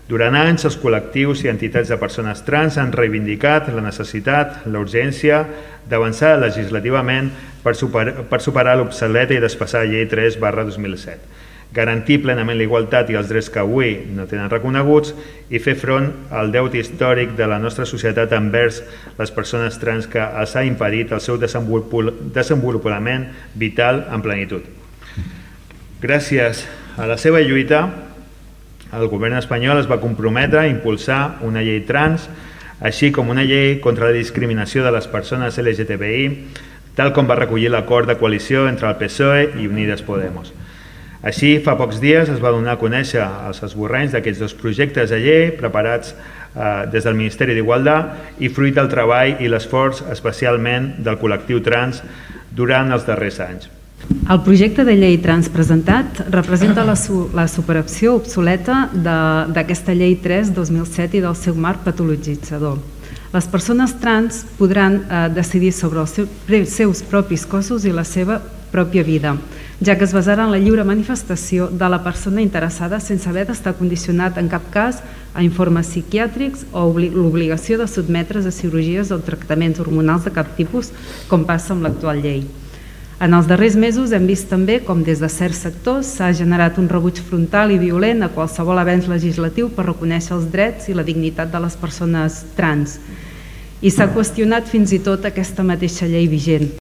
Durant anys, els col·lectius i entitats de persones trans han reivindicat la necessitat, la urgència d'avançar legislativament per superar l'obsoleta i desfasada Llei 3/2007, garantir plenament la igualtat i els drets que avui no tenen reconeguts i fer front al deute històric de la nostra societat envers les persones trans que els ha impedit el seu desenvolupament vital en plenitud. Gràcies a la seva lluita, el govern espanyol es va comprometre a impulsar una llei trans, així com una llei contra la discriminació de les persones LGTBI, tal com va recollir l'acord de coalició entre el PSOE i Unides Podemos. Així, fa pocs dies es va donar a conèixer els esborranys d'aquests dos projectes de llei preparats des del Ministeri d'Igualtat i fruit del treball i l'esforç especialment del col·lectiu trans durant els darrers anys. El projecte de llei trans presentat representa la superació obsoleta d'aquesta Llei 3/2007 i del seu marc patologitzador. Les persones trans podran decidir sobre els seus propis cossos i la seva pròpia vida, ja que es basarà en la lliure manifestació de la persona interessada sense haver d'estar condicionat en cap cas a informes psiquiàtrics o l'obligació de sotmetre's a cirurgies o tractaments hormonals de cap tipus, com passa amb l'actual llei. En els darrers mesos hem vist també com des de certs sectors s'ha generat un rebuig frontal i violent a qualsevol avenç legislatiu per reconèixer els drets i la dignitat de les persones trans i s'ha qüestionat fins i tot aquesta mateixa llei vigent.